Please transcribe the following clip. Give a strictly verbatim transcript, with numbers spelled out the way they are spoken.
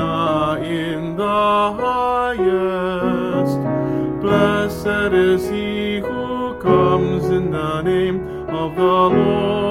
Hosanna in the highest. Blessed is he who comes in the name of the Lord.